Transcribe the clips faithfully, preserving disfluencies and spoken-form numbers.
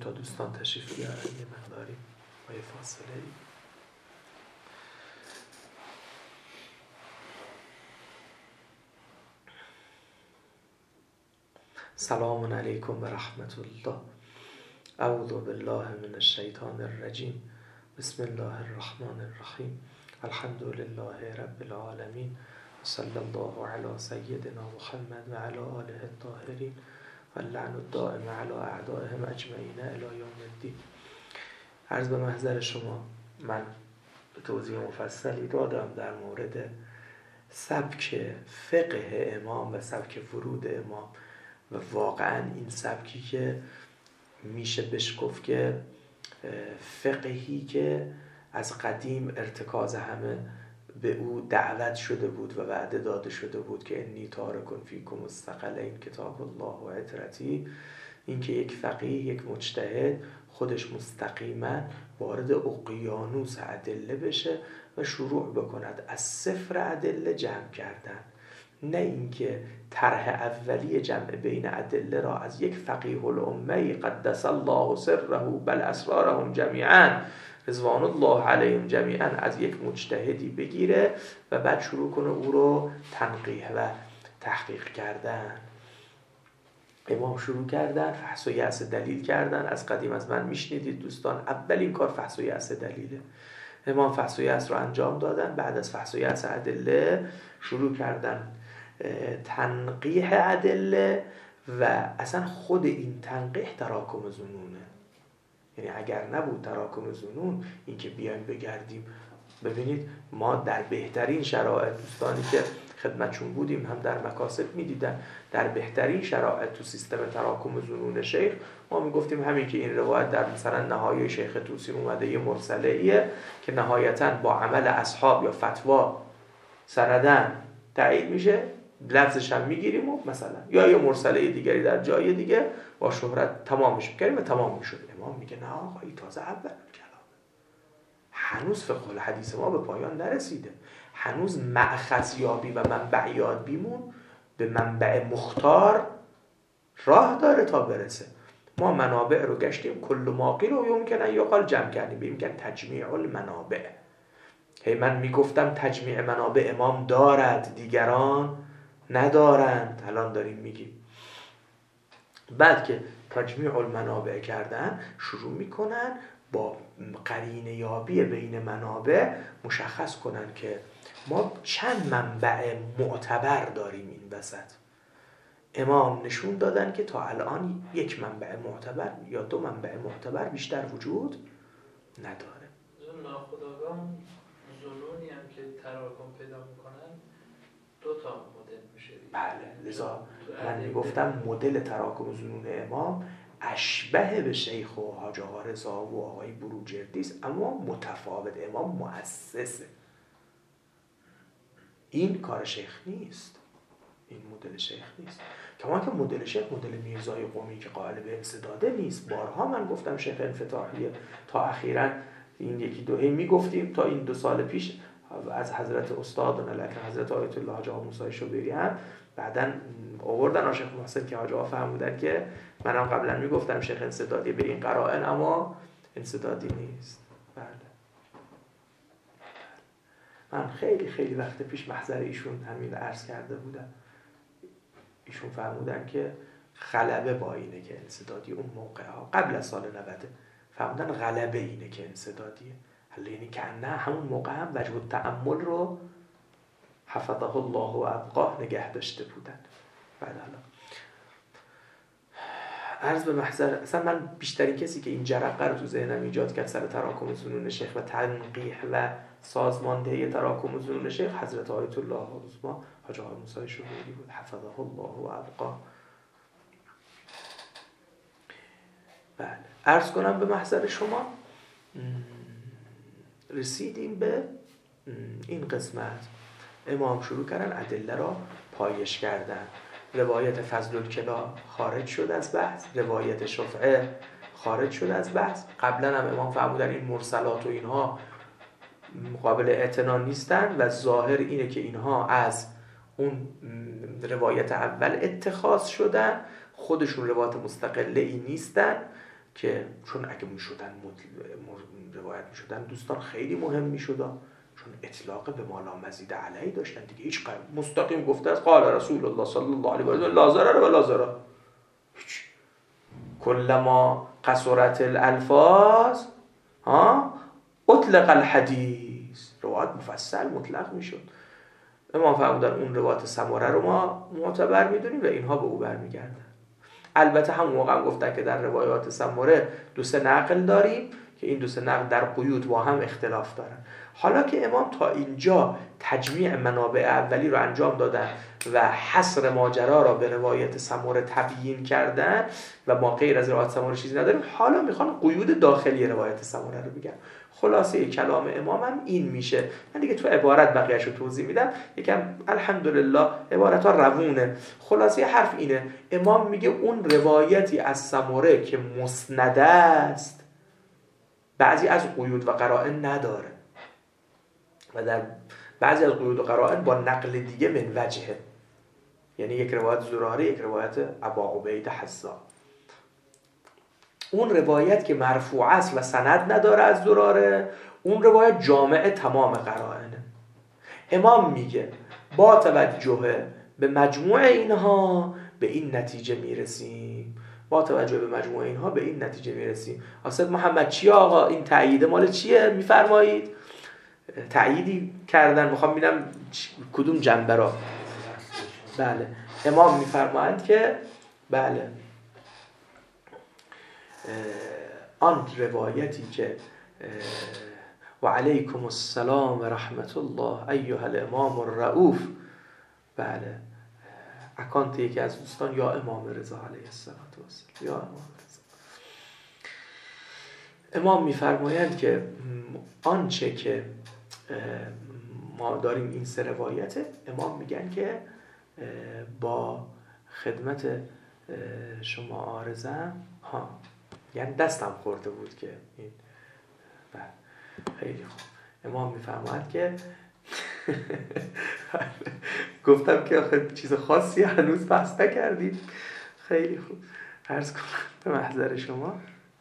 تا دوستان تشریف بیارن یه مقداری با یه فاصله ای. سلام علیکم و رحمت الله. اعوذ بالله من الشیطان الرجیم. بسم الله الرحمن الرحیم. الحمد لله رب العالمین و صلی الله علی سیدنا محمد و علی آله الطاهرین و اللعن الدائم علی اعدائهم اجمعین الی یوم الدین. عرض به محضر شما، من توضیح مفصلی دادم در مورد سبک فقه امام و سبک ورود امام و واقعا این سبکی که میشه بهش گفت که فقهی که از قدیم ارتکاز همه به او دعوت شده بود و وعده داده شده بود که انی تارکن فیکم الثقلین کتاب الله و عترتی. این که یک فقیه، یک مجتهد خودش مستقیما وارد اقیانوس ادله بشه و شروع بکند از صفر ادله جمع کردن، نه اینکه طرح اولیه جمع بین ادله را از یک فقیه الامه قدس الله سره بل اسرارهم جمیعا رضوان الله علیهم جمیعا از یک مجتهدی بگیره و بعد شروع کنه او رو تنقیح و تحقیق کردن. امام شروع کردن فحص و یأس دلیل کردن. از قدیم از من میشنیدید دوستان، اولین کار فحص و یأس دلیله. امام فحص و یأس رو انجام دادن. بعد از فحص و یأس ادله شروع کردن تنقیح ادله و اصلا خود این تنقیح تراکم ظنونه. یعنی اگر نبود تراکم ظنون، این که بیایم بگردیم، ببینید ما در بهترین شرایط، دوستانی که خدمتشون بودیم هم در مکاسب میدیدن، در بهترین شرایط تو سیستم تراکم ظنون شیخ ما میگفتیم همین که این روایت در مثلا نهایی شیخ طوسی اومده یه مرسله ایه که نهایتاً با عمل اصحاب یا فتوا سندن تایید میشه، لفظش هم میگیریم و مثلا یا یه مرسله دیگری در جای دیگه با شهرت تمامش میکردیم و تمام میشد. امام میگه نه آقا، این تازه اول کلام، هنوز فقه الحدیث ما به پایان نرسیده، هنوز مأخذ یابی و منبع یابیمون به منبع مختار راه داره تا برسه. ما منابع رو گشتیم، کل ما قیل و یمکن ان یقال جمع کردیم، ببین که تجمیع المنابع. هی من میگفتم تجمیع منابع امام دارد، دیگران ندارند، الان داریم میگیم. بعد که تجمیع المنابع کردن، شروع میکنن با قرینه یابی بین منابع مشخص کنن که ما چند منبع معتبر داریم این وسط. امام نشون دادن که تا الان یک منبع معتبر یا دو منبع معتبر بیشتر وجود نداره. ناخودآگاه ظنونی هم که تراکم پیدا میکنن دو تا مدل میشه. بله، لذا من میگفتم مدل تراکم ظنون امام اشبه به شیخ و حاج آقا رضا و آقای بروجردی است، اما متفاوت. امام مؤسسه، این کار شیخ نیست، این مدل شیخ نیست. کما که مدل شیخ مدل میرزای قمی که قائل به انسداده نیست. بارها من گفتم شیخ انفتاحیه تا اخیراً این یکی دو هی میگفتیم تا این دو سال پیش از حضرت استاد ملک حضرت آیت الله حاج آقا موسی شوبری هم بعدن آوردن شیخ محسن که حاج آقا فهمودن که منم قبلا میگفتم شیخ انسدادی به این قرائن، اما انسدادی نیست. بله. من خیلی خیلی وقت پیش محضر ایشون همین عرض کرده بودم. ایشون فرمودن که غلبه با اینه که انسدادی اون موقع ها قبل از سال نود فرمودن غلبه اینه که انسدادیه. حالا یعنی که نه همون موقع هم وجه التأمل رو حفظه الله و ابقاه نگه داشته بودن. بعد حالا عرض به محضر، اصلا من بیشترین کسی که این جرقه رو تو ذهنم ایجاد کرد سر تراکم ظنون شیخ و تنقیح و سازماندهی تراکم ظنون شیخ حضرت آیت الله العظمی حاج آقا موسی شوبری بود حفظه الله و ابقاه. بله، عرض کنم به محضر شما رسیدیم به این قسمت. امام شروع کردن ادله را پایش کردن. روایت فضل الکلا خارج شد از بحث، روایت شفعه خارج شد از بحث. قبلا هم امام فرمودن این مرسلات و اینها مقابل اعتنا نیستن و ظاهر اینه که اینها از اون روایت اول اتخاذ شدن، خودشون روایت مستقله ای نیستن. که چون اگه میشدن روایت میشدن دوستان خیلی مهم میشدن، چون اطلاق به ما لا مزید علیه داشتن دیگه. هیچ مستقیم گفته از قال رسول الله صلی الله علیه و سلم لا ضرر ولا ضرار. کلما قصرت الالفاظ ها اطلق الحدیث، روایت مفصل مطلق میشد. امام فرمودن اون روایت سمره رو ما معتبر میدونیم و اینها به او برمیگردن. البته همون موقع هم گفتن که در روایات سمره دو سه نقل داریم که این دو سه نقل در قیود با هم اختلاف دارن. حالا که امام تا اینجا تجمیع منابع اولی رو انجام دادن و حصر ماجرا را به روایت سمره تبیین کردن و ما غیر از روایت سمره چیزی نداریم، حالا میخوان قیود داخلی روایت سمره رو بگن. خلاصه کلام امام هم این میشه. من دیگه تو عبارت بقیه‌شو توضیح میدم، یکم الحمدلله عبارت ها روونه. خلاصه حرف اینه، امام میگه اون روایتی از سمره که مسند است بعضی از قیود و قرائن نداره و در بعضی از قیود و قرائن با نقل دیگه من وجهه، یعنی یک روایت زراره، یک روایت ابا عبید حسا. اون روایت که مرفوع است و سند نداره از زراره، اون روایت جامع تمام قرائنه. امام میگه با توجه به مجموع اینها به این نتیجه میرسیم، با توجه به مجموع اینها به این نتیجه میرسیم. آسد محمد چیه آقا؟ این تأیید مال چیه میفرمایید؟ تأییدی کردن، میخوام ببینم کدوم جنبه را. بله امام میفرمایند که بله آن روایتی که و علیکم السلام و رحمت الله ایها الامام الرؤوف، بله اکانت یکی از دوستان یا امام رضا علیه السلام یا امام رضا. امام میفرمایند که آنچه که ما داریم این سه روایته، امام میگن که با خدمت شما عارضم ها، یعنی دستم خورده بود که این بله خیلی خوب. امام میفرمایند که گفتم که آخه چیز خاصی هنوز بحث نکردیم. خیلی خوب عرض کنم به محضر شما.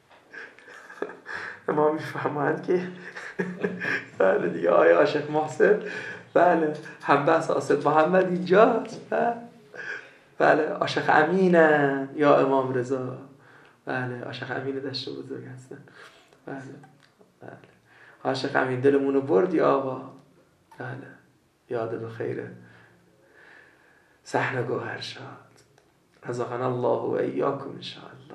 امام میفرمایند که بله دیگه آیا عاشق محسن، بله هم بحث آسد محمد اینجاست، بله عاشق امینه یا امام رضا، بله عاشق امین دشت بزرگ هستن، بله بله عاشق امین دلمونو بردی آقا، بله یاد به خیره صحن گوهر شاد، رزقنا الله و ایاکم ان شاء الله.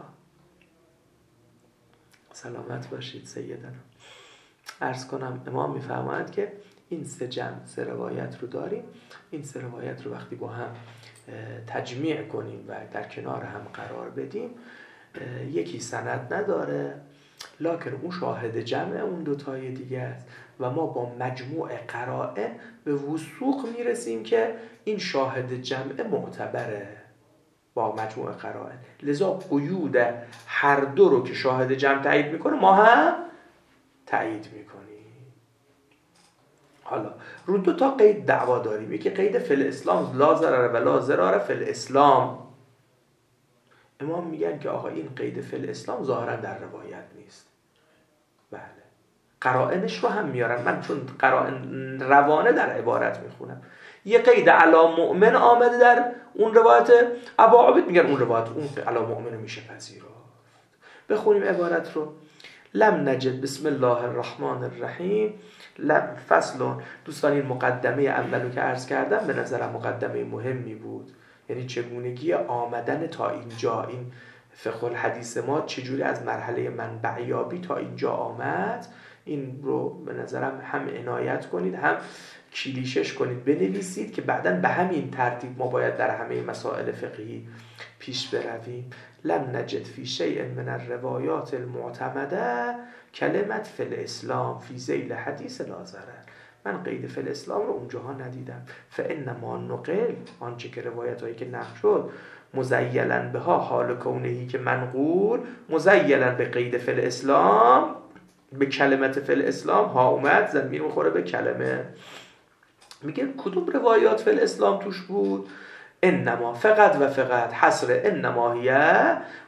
سلامت باشید سیدنا. عرض کنم امام میفرمایند که این سه جمع سه روایت رو داریم، این سه روایت رو وقتی با هم تجمیع کنیم و در کنار هم قرار بدیم، یکی سند نداره لکن اون شاهد جمع اون دوتای دیگه است و ما با مجموع قرائن به وثوق میرسیم که این شاهد جمع معتبره با مجموع قرائن. لذا قیود هر دو رو که شاهد جمع تایید میکنه ما هم تایید میکنیم. حالا رو دو تا قید دعوا داریم، یکی قید فی الاسلام لا ضرر و لا ضرار فی الاسلام. امام میگن که آقا این قید فی الاسلام ظاهرا در روایت نیست. بله قرائنش رو هم میارن، من چون قرائن روانه در عبارت میخونم. یه قید علی مؤمن آمده در اون روایت ابا عبید، میگن اون روایت اون علی مؤمن میشه پذیرفت. بخونیم عبارت رو. لم نجد بسم الله الرحمن الرحیم لم فصل. دوستان این مقدمه اولو که عرض کردم به نظرم مقدمه مهمی بود، یعنی چگونگی آمدن تا اینجا، این فقه الحدیث ما چجوری از مرحله منبعیابی تا اینجا آمد، این رو به نظرم هم عنایت کنید هم کلیشش کنید بنویسید که بعداً به همین ترتیب ما باید در همه مسائل فقهی پیش برویم. لم نجد فی شیء من الروایات المعتمده کلمت فی الاسلام فی ذیل حدیث لا ضرر. من قید فی الاسلام رو اونجاها ندیدم. فانما نقل، آنچه که روایت هایی که نقل شد، مزیلن بها حال کونهی که منقول مزیلن به قید فی الاسلام، به کلمت فی الاسلام ها اومد زمین میخوره به کلمه. میگه کدوم روایات فی الاسلام توش بود؟ انما فقط و فقط حصر انما هیه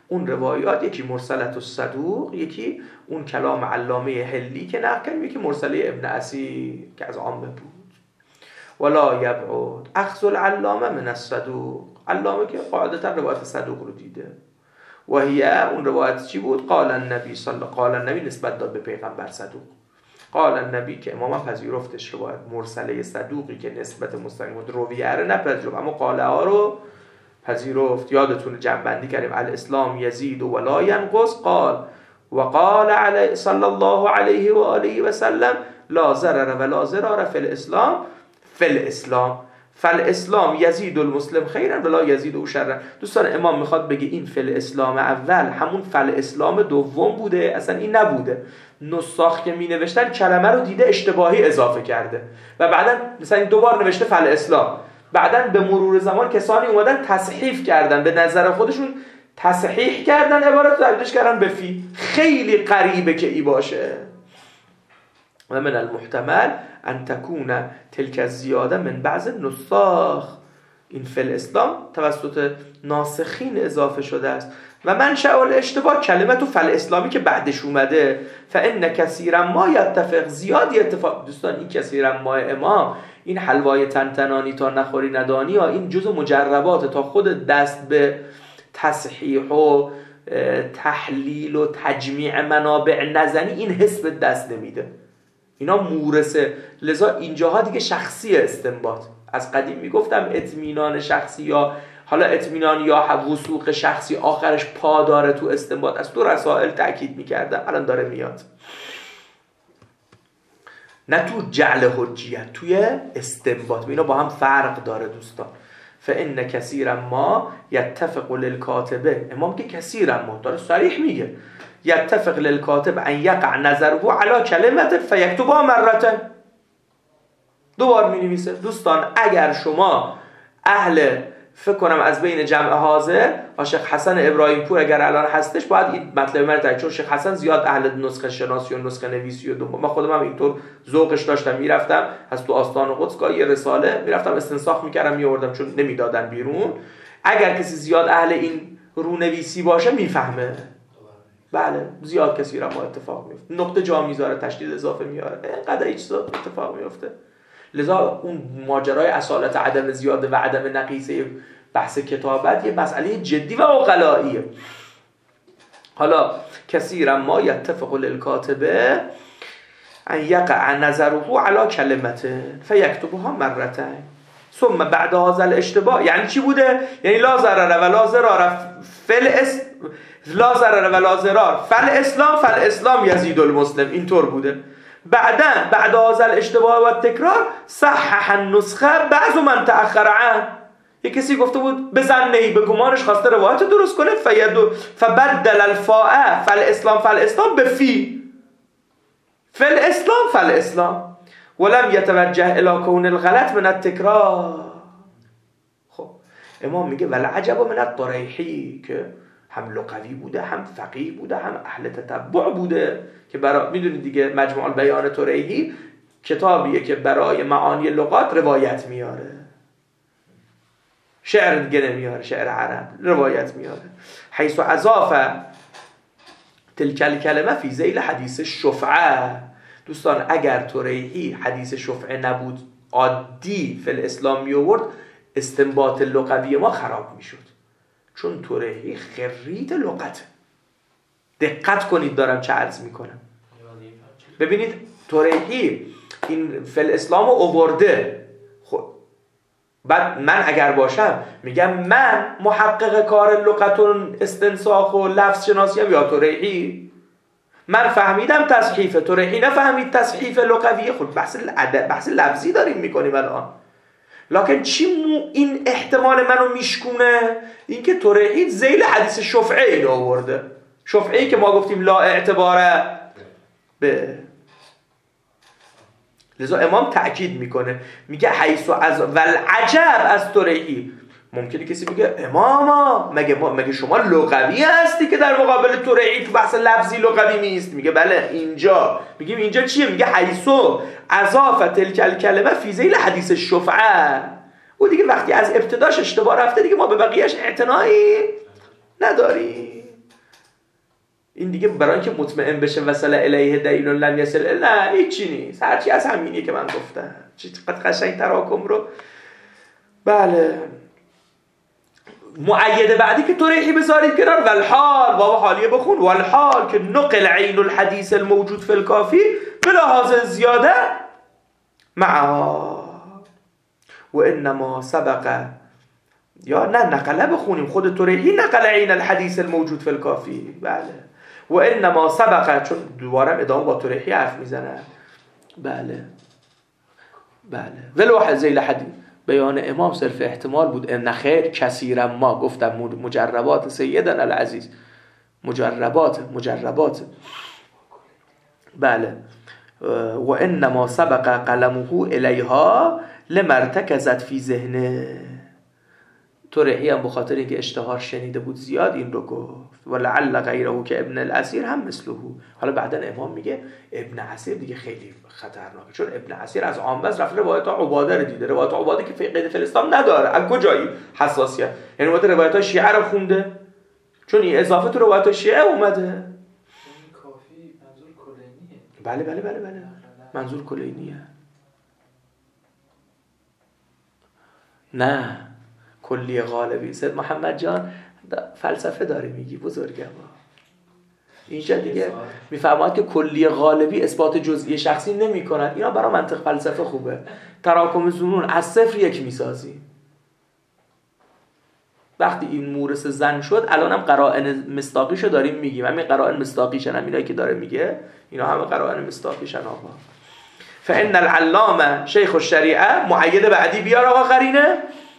اون روایات یکی مرسلت الصدوق، یکی اون کلام علامه حلی که نقل کردیم، یکی مرسله ابن اسیر که از عامه بود. ولا یبعد اخذ العلامه من الصدوق، علامه که قاعدتا روایت صدوق رو دیده. و هی اون روایت چی بود؟ قال النبی صلی قال النبی نسبت داد به پیغمبر صدوق. قال النبی که امام پذیرفتش روایت مرسله صدوقی که نسبت مستقیم بود رویه رو نپذیرفت، اما قاله ها رو پذیرفت. یادتون جنبندی کردیم الاسلام یزید و لا ینقص. قال و قال علی صلی الله علیه و آله و سلم لا ضرر و لا ضرار فی الاسلام فی الاسلام فالاسلام یزید المسلم خیرا ولا یزید او شرا. دوستان امام میخواد بگه این فی الاسلام اول همون فی الاسلام دوم بوده، اصلا این نبوده. نساخ که می نوشتن کلمه رو دیده اشتباهی اضافه کرده و بعدا مثلا دوبار نوشته فی الاسلام، بعدا به مرور زمان کسانی اومدن تصحیف کردن، به نظر خودشون تصحیح کردن عبارت رو تبدیلش کردن به فی. خیلی غریبه که ای باشه. و من المحتمل ان تكون تلك الزیاده من بعض النساخ، این فی الاسلام توسط ناسخین اضافه شده است. و منشأ الاشتباه کلمه تو فی الاسلامی که بعدش اومده. فان کثیرا ما یتفق، زیادی اتفاق. دوستان این کثیرا ما امام، این حلوای تنتنانی تا نخوری ندانی ها، این جزء مجربات تا خود دست به تصحیح و تحلیل و تجمیع منابع نزنی این حس به دست نمیده. اینا مورثه. لذا اینجاها دیگه شخصی استنباط. از قدیم میگفتم اطمینان شخصی یا حالا اطمینان یا وثوق شخصی آخرش پا داره تو استنباط. از تو رسائل تأکید میکردم، الان داره میاد. نه تو جعل حجیت، توی استنباط. اینا با هم فرق داره دوستان. فان کثیرا ما یتفق للکاتبه، امام که کثیرا ما داره صریح میگه یتفق للکاتب ان یقع نظره علی کلمه فیکتبها مرتين، دوبار می نویسه. دوستان اگر شما اهل فکر کنم از بین جمع حاضر و شیخ حسن ابراهیم پور اگر الان هستش باید این مطلب من رو، چون شیخ حسن زیاد اهل نسخه شناسی و نسخه نویسی و دوم. من خودم هم اینطور ذوقش داشتم، میرفتم از تو آستان قدس گاهی یه رساله میرفتم استنساخ میکردم میوردم چون نمیدادن بیرون. اگر کسی زیاد اهل این رونویسی باشه میفهمه. بله زیاد کسی را ما اتفاق میفته، نقطه جا میذاره، تشدید اضافه میاره، اینقدر هیچ چیز اتفاق میفته. لذا اون ماجرای اصالت عدم زیاده و عدم نقیصه بحث کتابت یه مسئله جدی و عقلاییه. حالا کثیرا ما یتفق للکاتبه ان یقع نظره علی کلمته فیکتبها مرتين ثم بعد هذا الاشتباه. یعنی چی بوده؟ یعنی لا ضرر و لا ضرار فل اس لا ضرر و لا ضرار فل اسلام فل اسلام یزید المسلم، اینطور بوده. بعدا بعد هذا الاشتباه و تکرار صحح النسخه بعض من تأخر عنه. یک کسی گفته بود بزنه به گمانش خواسته روایت درست کنه فیدو فبدل الفاء فل اسلام فل اسلام به فی فل اسلام فل اسلام ولم يتوجه الى كون الغلط من التکرار. خب امام میگه والعجب من الطریحی که هم لغوی بوده، هم فقیه بوده، هم اهل تتبع بوده، که برای میدونید دیگه مجموع البیان طریحی کتابیه که برای معانی لغات روایت میاره، شعر دیگه نمیاره، شعر عرب روایت میاره. حیث اضاف تلک الکلمه فی ذیل حدیث شفعه. دوستان اگر طریحی حدیث شفعه نبود عادی فی الاسلام می آورد، استنباط لغوی ما خراب میشد، چون طریحی خرید لغت. دقت کنید دارم چه عرض میکنم. ببینید طریحی این فی الاسلام رو آورده. خب بعد من اگر باشم میگم من محقق کار لغت و استنساخ و لفظ شناسی هم یا طریحی، من فهمیدم تصحیف، طریحی نفهمید تصحیف لغوی. خود بحث بحث لفظی داریم میکنیم الان. لکن چی مو این احتمال منو میشکونه؟ این که طریحی ذیل حدیث شفعه این آورده، شفعه‌ای که ما گفتیم لا اعتباره به. لذا امام تأکید میکنه، میگه حیث و از والعجب از طریحی. ممکنه کسی بگه اماما مگه ما مگه شما لغوی هستی که در مقابل طریحی تو بحث لفظی لغوی نیست؟ میگه بله. اینجا میگیم اینجا چیه؟ میگه حیث اضاف تلک الکلمه فی ذیل حدیث شفعه. او دیگه وقتی از ابتداش اشتباه رفته دیگه ما به بقیهش اعتنایی نداریم. این دیگه برای اینکه مطمئن بشه وصل الیه دین لم یصل، نه هیچی نیست، هرچی از همینی که من گفتم. چقدر قشنگ تراکم رو. بله معید بعدی که طریحی بذارید کنار، والحال واو حالیه بخون، والحال که نقل عین الحدیث الموجود فی الکافی بلا حاضر زیاده معها و انما سبق، یا نه نقله بخونیم خود طریحی نقل عین الحدیث الموجود فی الکافی. بله و انما سبق، چون دوباره ادامه با طریحی حرف میزنه. بله بله ولو ذیل حدیث بیان امام صرف احتمال بود. ان خیر کثیرا ما گفتم مجربات سیدنا العزیز، مجربات مجربات بله و انما سبق قلمه الیها لمرتکزت فی ذهنه. طریحی هم بخاطر اینکه اشتهار شنیده بود زیاد این رو گفت. و لعل غیره که ابن الاسیر هم مثله. حالا بعدن امام میگه ابن اسیر دیگه خیلی خطرناکه، چون ابن اسیر از عامبس رفت روایت عباده رو دیده، روایت عباده که قید فی الاسلام نداره. از کجایی حساسیت؟ یعنی وقت روایت شیعه رو خونده، چون این اضافه تو روایت شیعه اومده. این کافی منظور کلینیه. بله بله بله بله منظور کلینیه. نه کلی غالبی. سید محمد جان فلسفه داره میگی بزرگم. اینجا دیگه میفهمد که کلی غالبی اثبات جزئی شخصی نمی کند. اینا برای منطق فلسفه خوبه. تراکم ظنون از صفر یک میسازی. وقتی این مورث زن شد، الان هم قرائن مصداقیشو داریم میگیم. همین قرائن مصداقیشن هم اینایی که داره میگه، اینا همه قرائن مصداقیشن. آقا فان العلامه شیخ الشریعه معید بعدی بیار آقا قرینه.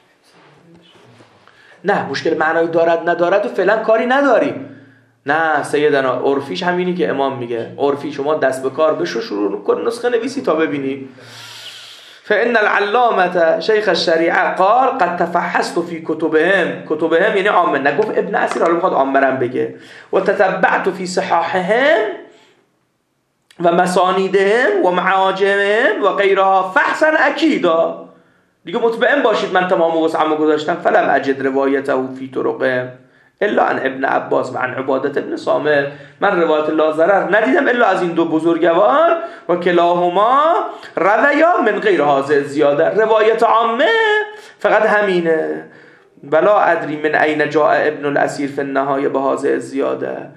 نه مشکل معنایی دارد ندارد و فعلا کاری نداریم. نه سیدنا عرفیش همینی که امام میگه. عرفی شما دست به کار بشو، شروع کن نسخه نویسی تا ببینی. فان العلامه شیخ الشریعه قال قد تفحصت في كتبهم. كتبهم یعنی عامه، نگفت ابن اسیر، حالا میخواد عامه رم بگه. و تتبعت في صحاحهم و مسانیدهم و معاجمهم و غیرها فحصا اکیدا. دیگه مطمئن باشید من تمام وسعمو گذاشتم. فلم اجد روایته فی طرقهم الا عن ابن عباس و عن عبادت ابن صامت. من روایت لا ضرر ندیدم الا از این دو بزرگوار و کلاهما رویا من غیر هذه زیاده. روایت عامه فقط همینه. بلا ادری من این جاء ابن الاسیر فی النهایه به هذه زیاده.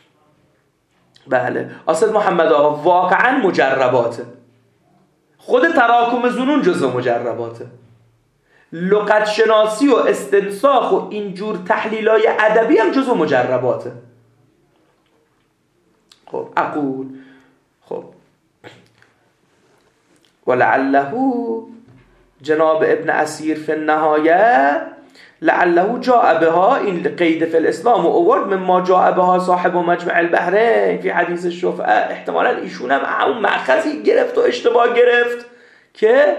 بله اسد محمد آقا واقعا مجرباته. خود تراکم ظنون جزء مجرباته. لغت شناسی و استنساخ و اینجور تحلیلای ادبی هم جزء مجرباته. خب اقول خب ولعله جناب ابن اسیر فی النهایه لعله جاء بها، این قید فی الاسلام و اوورد مما جاء بها صاحب مجمع البحرین فی حدیث الشفعه. احتمالا ایشون هم اون مأخذی گرفت و اشتباه گرفت که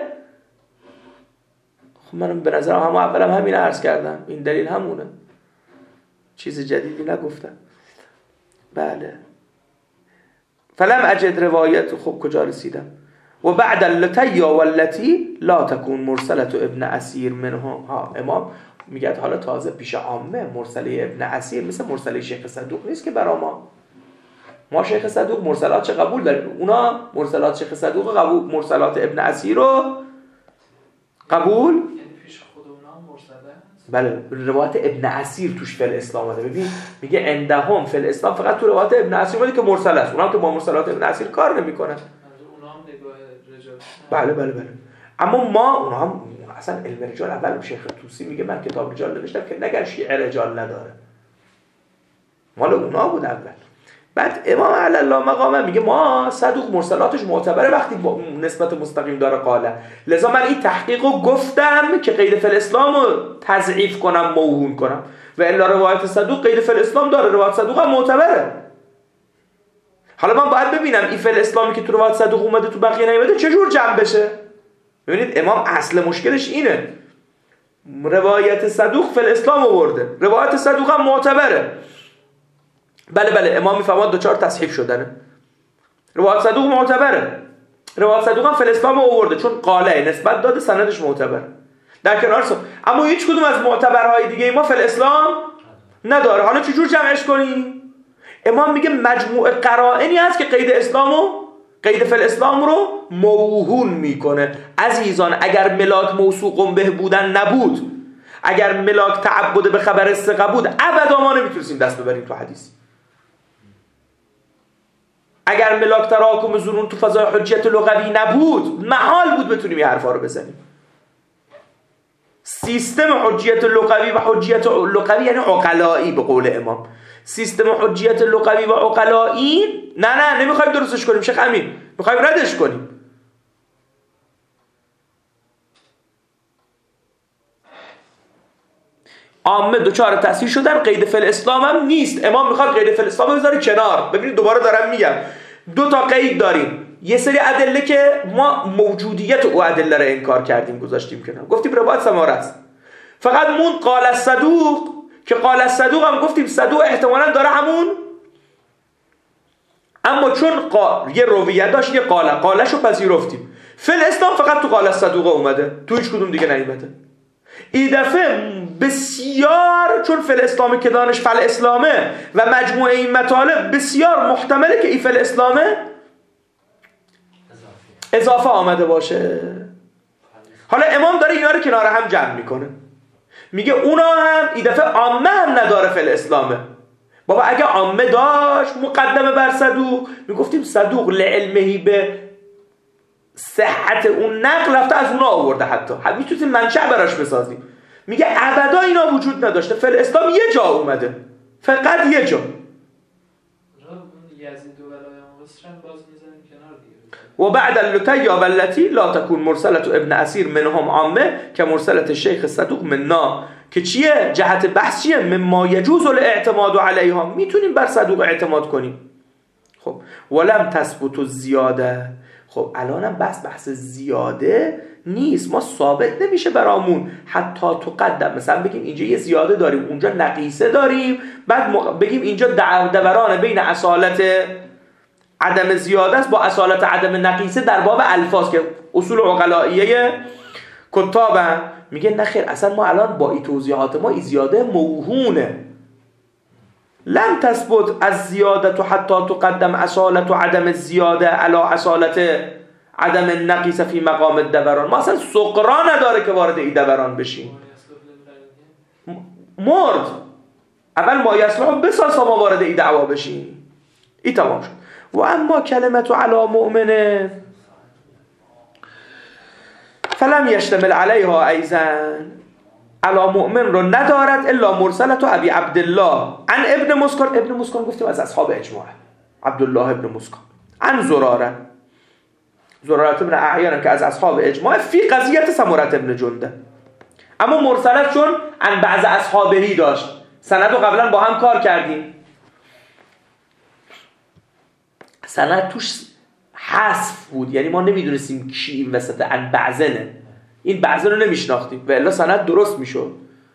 خب منم به نظرم هم اولم همین عرض کردم، این دلیل همونه، چیز جدیدی نگفتم. بله فلم اجد روایت. خب کجا رسیدم؟ و بعد اللتی واللتی لا تکون مرسلت ابن اسیر منه. ها امام میگه حالا تازه پیش عامه مرسله ابن اسیر مثل مرسله شیخ صدوق نیست که برا ما. ما شیخ صدوق مرسلات چه قبول داریم، اونا مرسلات شیخ صدوق قبول، مرسلات ابن اسیر رو قبول. یعنی پیش خود اونا مرسله هست. بله روایت ابن اسیر توش فل اسلام اومده. ببین میگه عندهم فل اسلام فقط تو روایت ابن اسیر اومده که مرسل است. اونا که با مرسلات ابن اسیر کار نمیکنن. اونا هم نگاه رجال. بله بله بله. اما ما اونا هم اصلا علم رجال اول شیخ طوسی میگه من کتاب رجال نوشتم که نگر شیعه رجال نداره. مال اونا بود اول. بعد امام علی الله مقامه میگه ما صدوق مرسلاتش معتبره وقتی نسبت مستقیم داره قاله. لذا من این تحقیقو گفتم که قید فی الاسلام رو تضعیف کنم، موهون کنم. و الا روایت صدوق قید فی الاسلام داره، روایت صدوق هم معتبره. حالا من باید ببینم این فی الاسلامی که تو روایت صدوق اومده تو بقیه نیومده چجور جمع بشه. ببینید امام اصل مشکلش اینه، روایت صدوق فی الاسلام آورده، روایت صدوق هم معتبره. بله بله امام میفهمد دو چهار تصحیف شدنه. روایت صدوق معتبره، روایت صدوق هم فی الاسلام آورده چون قاله نسبت داده سندش معتبره. در کنار سو اما هیچ کدوم از معتبرهای دیگه ما فی الاسلام نداره. حالا چجور جمعش کنیم؟ امام میگه مجموع قرائنی هست که قید اسلامو قید فل اسلام رو موهون میکنه. عزیزان اگر ملاک موثوق به بودن نبود، اگر ملاک تعبد به خبر ثقه بود، ابدا ما نمیتونستیم دست ببریم تو حدیث. اگر ملاک تراکم ظنون تو فضای حجیت لغوی نبود، محال بود بتونیم این حرفا رو بزنیم. سیستم حجیت لغوی و حجیت لغوی یعنی عقلایی به قول امام. سیستم حجیت لغوی و عقلایی نه نه نمیخوایم درستش کنیم شیخ امین، میخوایم ردش کنیم. عامه دوچار تأثیر شدن، قید فعل اسلام هم نیست. امام میخواد قید فعل اسلام رو بذاره کنار. ببینید دوباره دارم میگم دو تا قید داریم. یه سری ادله که ما موجودیت او ادله رو انکار کردیم گذاشتیم کنار، گفتیم روایت سماره است. فقط مون قال الصدوق که قال الصدوق هم گفتیم صدوق احتمالاً داره همون، اما چون قا... یه رویت داشت یه قاله قالش رو پذیرفتیم. فعل اسلام فقط تو قال الصدوق اومده، تو هیچ کدوم دیگه نیومده. این دفعه بسیار چون فعل اسلام که دانش فعل اسلامه و مجموعه این مطالب بسیار محتمله که این فعل اسلامه اضافه آمده باشه. حالا امام داره اینا رو کنار هم جمع میکنه، میگه اونا هم این دفعه عامه هم نداره فعل اسلامه. بابا اگه عامه داشت مقدمه بر صدوق، میگفتیم صدوق لعلمهی به صحت اون نقل رفته از اونا آورده، حتی میتونیم منشأ براش بسازیم. میگه ابدا اینا وجود نداشته، فعل اسلام یه جا اومده، فقط یه جا. یزید و ولای مصر باز میذاریم کنار دیگه. و بعد اللتی والتی لا تکون مرسلت ابن اسیر منهم عامه که مرسلت شیخ صدوق مننا، که چیه؟ جهت بحث چیه؟ مما یجوز الاعتماد علیها، میتونیم بر صدوق اعتماد کنیم. خب ولم تثبت الزیاده، خب الانم بس بحث زیاده نیست، ما ثابت نمیشه برامون حتی تو قدم مثلا بگیم اینجا یه زیاده داریم اونجا نقیصه داریم، بعد بگیم اینجا دوران بین اصالت عدم زیاده است با اصالت عدم نقیصه در باب الفاظ که اصول عقلائیه کتابه. میگه نخیر، اصلا ما الان با این توضیحات ما این زیاده موهونه. لم تثبت از زیادت حتی تقدم اصالت و عدم الزیاده علی اصالت عدم النقیصه فی مقام الدوران. ما اصلا سقرا نداره که وارد این دوران بشیم. مرد اول ما یصلح بساز تا ما وارد این دعوا بشیم. این تمام شد. و اما کلمت علی مؤمن فلم یشتمل علیها ایزن، علی مؤمن رو ندارد الا مرسلت و ابی عبدالله عن ابن مسکن. ابن مسکن گفتیم از اصحاب اجماع، عبدالله ابن مسکن عن زراره، زراره ابن اعیان که از اصحاب اجماع فی قضیت سمرة ابن جنده. اما مرسلت چون عن بعض اصحابهی داشت، سند رو قبلا با هم کار کردیم، سند توش حذف بود، یعنی ما نمیدونستیم کی این وسط عن بعضنه، این بعضن رو نمیشناختیم و الا سند درست میشد.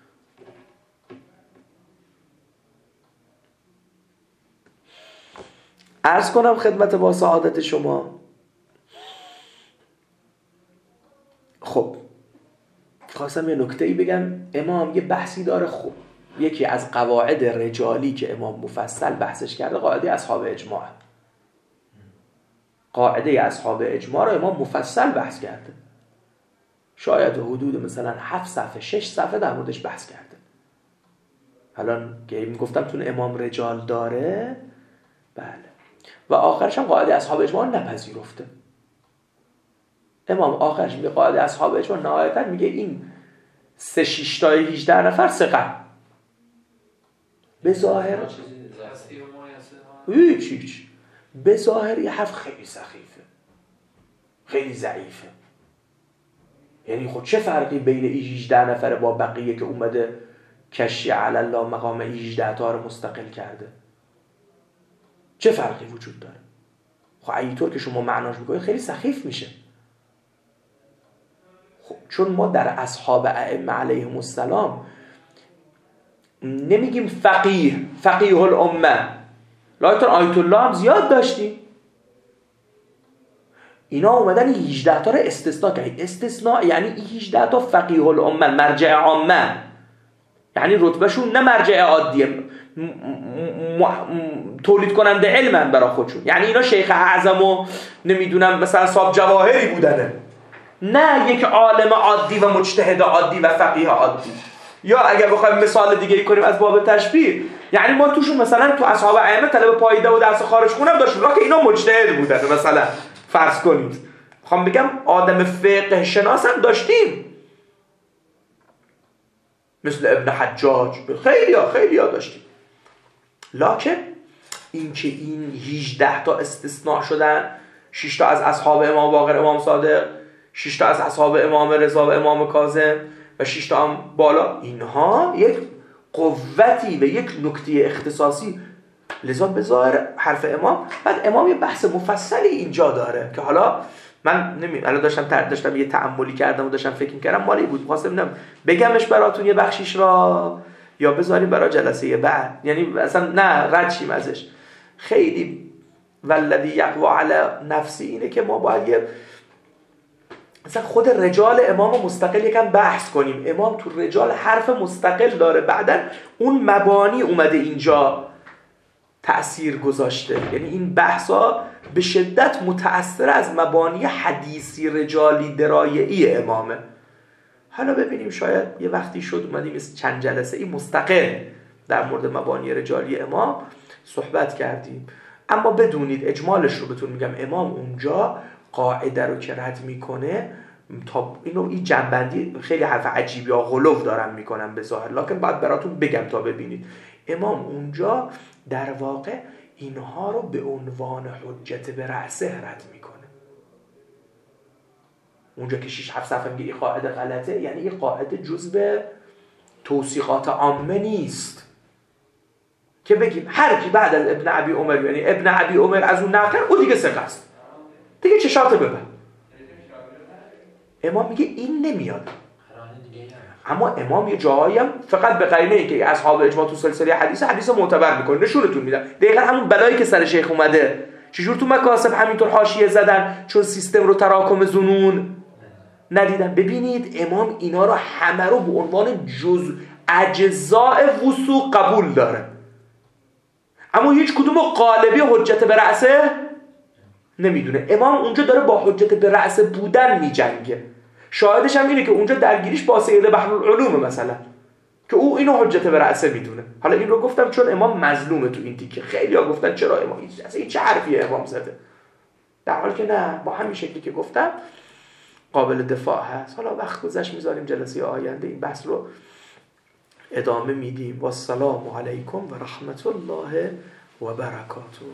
عرض کنم خدمت با سعادت شما، خب خواستم یه نکته‌ای بگم. امام یه بحثی داره، خب یکی از قواعد رجالی که امام مفصل بحثش کرده قاعده اصحاب اجماع. قاعده اصحاب اجماع رو امام مفصل بحث کرده، شاید حدود مثلا هفت صفحه شش صفحه در موردش بحث کرده. الان که میگفتم تون امام رجال داره، بله، و آخرش هم قاعده اصحاب اجماع نپذیرفته. امام آخرش میگه قاعده اصحاب اجماع نهایتا میگه این سه شش تا هجده نفر ثقه. به ظاهر هیچ هیچ به ظاهر یه حرف خیلی سخیفه، خیلی ضعیفه. یعنی خود چه فرقی بین این هجده نفره با بقیه که اومده کشی علی الله مقام هجده تا رو مستقل کرده؟ چه فرقی وجود داره؟ خب اینطور که شما معناش میکنید خیلی سخیف میشه. خب چون ما در اصحاب ائمه علیهم السلام نمیگیم فقیه فقیه الامه، لایتون آیت الله هم زیاد داشتیم، اینا اومدن هجده تا رو استثناء کردن. استثناء یعنی هجده تا فقیه الامه، مرجع عامه، یعنی رتبهشون نه مرجع عادیه، م... م... م... تولید کننده علمن برای خودشون. یعنی اینا شیخ اعظم و نمیدونم مثلا صاحب جواهری بودنه، نه یک عالم عادی و مجتهد عادی و فقیه عادی. یا اگر بخوایم مثال دیگه ای کنیم از باب تشبیه، یعنی ما توشون مثلا تو اصحاب ائمه طلب پایده و درس خارج خونم داشتیم که اینا مجتهد بودن، مثلا فرض کنید. میخوام بگم آدم فقه شناس هم داشتیم، مثل ابن حجاج، خیلی ها خیلی ها داشتیم. لکن این که این هجده تا استثناء شدن، شش تا از اصحاب امام باقر امام صادق، شش تا از اصحاب امام رضا و امام کاظم و شش تا هم بالا، اینها یک قوتی و یک نکته اختصاصی. لذا به ظاهر حرف امام، بعد امام یه بحث مفصلی اینجا داره که حالا من نمی الان داشتم تر داشتم یه تأملی کردم و داشتم فکر می‌کردم مالی بود، خواستم نم بگمش براتون یه بخشیش را یا بذاریم برای جلسه بعد، یعنی اصلا نه رد شیم ازش. خیلی والذی یقوی علی نفسی اینه که ما باید یه مثلا خود رجال امام مستقل یکم بحث کنیم. امام تو رجال حرف مستقل داره، بعدن اون مبانی اومده اینجا تأثیر گذاشته. یعنی این بحثا به شدت متأثر از مبانی حدیثی رجالی درایعی امامه. حالا ببینیم شاید یه وقتی شد اومدیم چند جلسه ای مستقل در مورد مبانی رجالی امام صحبت کردیم. اما بدونید اجمالش رو بهتون میگم، امام اونجا قاعده رو که رد میکنه، تا اینو این جنبندی خیلی حرف عجیبی یا غلو دارم میکنم به ظاهر، لکن باید براتون بگم تا ببینید. امام اونجا در واقع اینها رو به عنوان حجت به رأسه رد میکنه. اونجا که شش هفت صفحه میگه این قاعده غلطه، یعنی این قاعده جزء توصیقات عامه نیست که بگیم هر کی بعد از ابن ابی عمر، یعنی ابن ابی عمر از اون نقل او دیگه ثقه است، دیگه چشاته ببن. امام میگه این نمیاد. اما امام یه جاهایی هم فقط به قرینه ای که اصحاب اجماع تو سلسله حدیث حدیث معتبر میکنه نشونتون میدن. دقیقاً همون بلایی که سر شیخ اومده، چجور تو مکاسب همینطور حاشیه زدن چون سیستم رو تراکم ظنون ندیدن. ببینید امام اینا رو همه رو به عنوان جزء اجزاء وثوق قبول داره، اما هیچ کدوم قالبی حجت به رأسه نمیدونه. امام اونجا داره با حجت به رأسه بودن میجنگه. شاهدش هم اینه که اونجا درگیریش با سید بحرالعلوم مثلا، که او اینو حجت به رأسه میدونه. حالا این رو گفتم چون امام مظلومه تو این تیکه. خیلی ها گفتن چرا امام این چه حرفیه امام زده، در حالی که نه، با همین شکلی که گفتم قابل دفاع هست. حالا وقت گذشت میذاریم جلسه آینده این بحث رو ادامه میدیم. و السلام علیکم و رحمت الله و برکاته.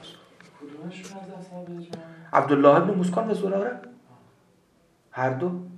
عبدالله ابن مسکان و زراره هر دو